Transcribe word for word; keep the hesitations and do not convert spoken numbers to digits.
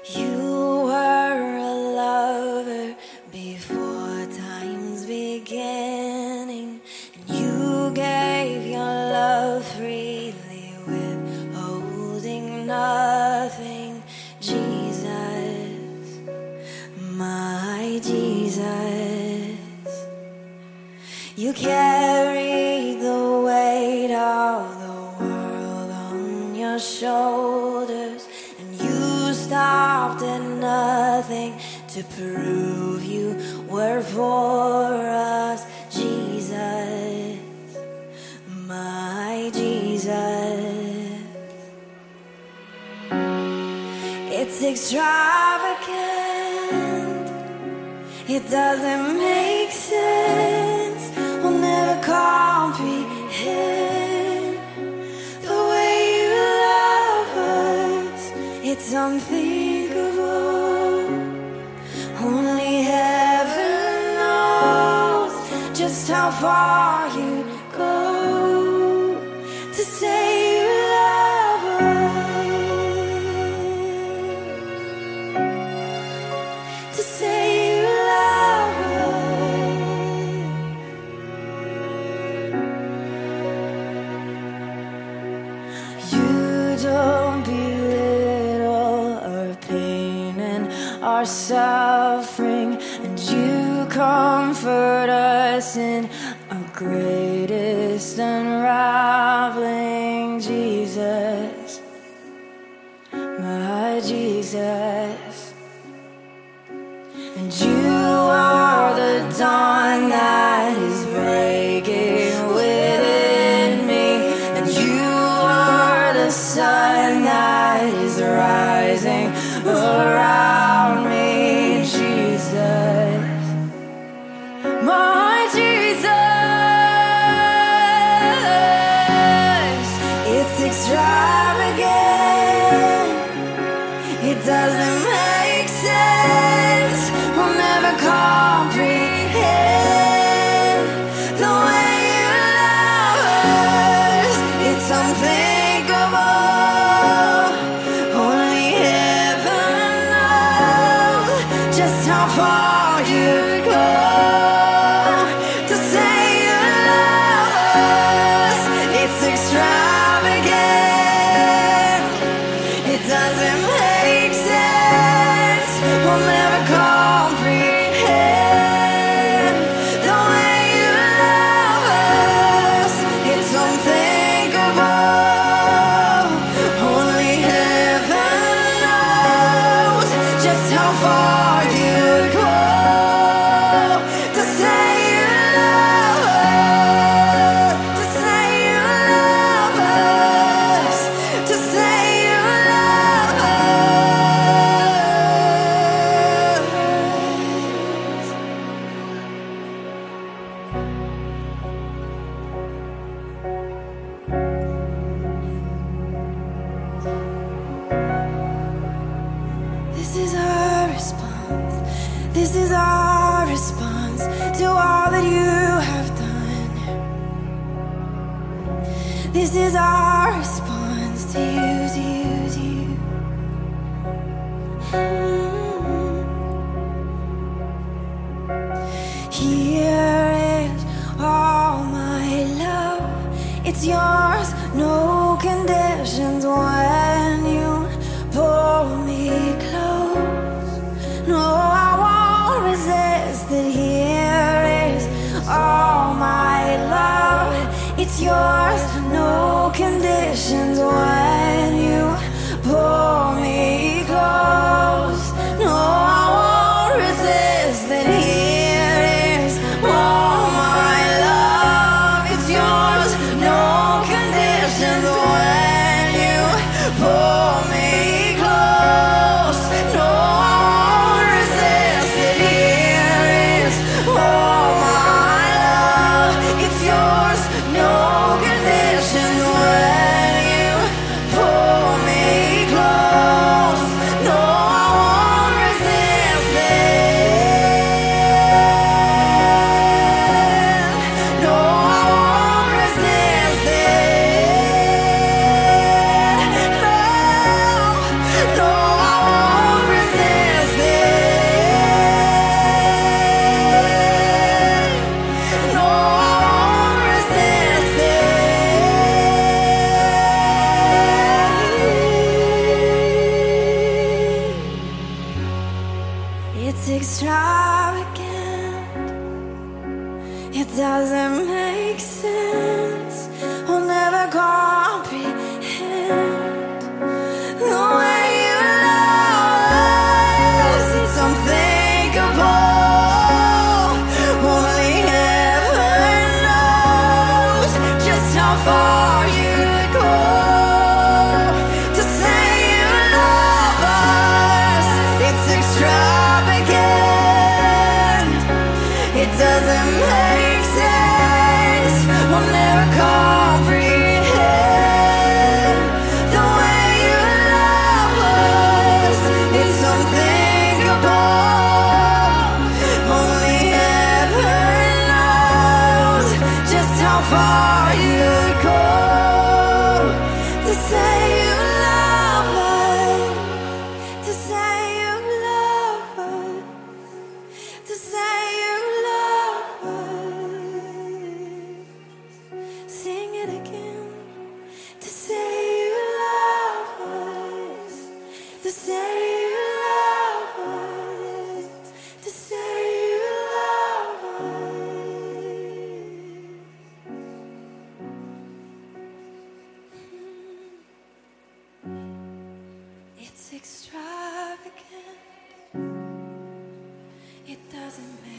You were a lover before time's beginning, and you gave your love freely, withholding nothing. Jesus, my Jesus, you carried the weight of the world on your shoulders, and you stopped at nothing to prove you were for us. Jesus, my Jesus, it's extravagant, it doesn't make sense, we'll never comprehend the way you love us. It's unthinkable, only heaven knows just how far you'd go to say you love us, to say you love us. You don't belittle our pain and our suffering, and you comfort us in our greatest unraveling. Jesus, my Jesus, and you are the dawn that is breaking within me, and you are the sun that is rising around me. Jesus, my Jesus, it's extravagant, it doesn't make sense, we'll never comprehend the way you love us. It's unthinkable, only heaven knows just how far you go to say you love us. It's extravagant, it doesn't make sense, we'll never comprehend the way you love us. It's unthinkable, only heaven knows just how far you go to say you love us, to say you love us, to say you love us. This is our response, this is our response to all that you have done. This is our response to you, to you, to you. Here is all my love, it's yours, no conditions when you pull me close. No, I won't resist it. Here is all my love, it's yours, no conditions when you pull me close. No, I won't resist it. Here is all my love, it's yours, no conditions. It's extravagant. It doesn't make sense. I'll never comprehend the way you love us. It's unthinkable. Only heaven knows just how far you'd go to say you love us. It's extravagant. It doesn't make sense. We'll never comprehend the way you love us. It's unthinkable. Only heaven knows just how far you'd go to say you love us. To say you love us. To say you love us. Sing it again. To say you love us. To say you love us. To say you love us. It's extravagant. It doesn't matter.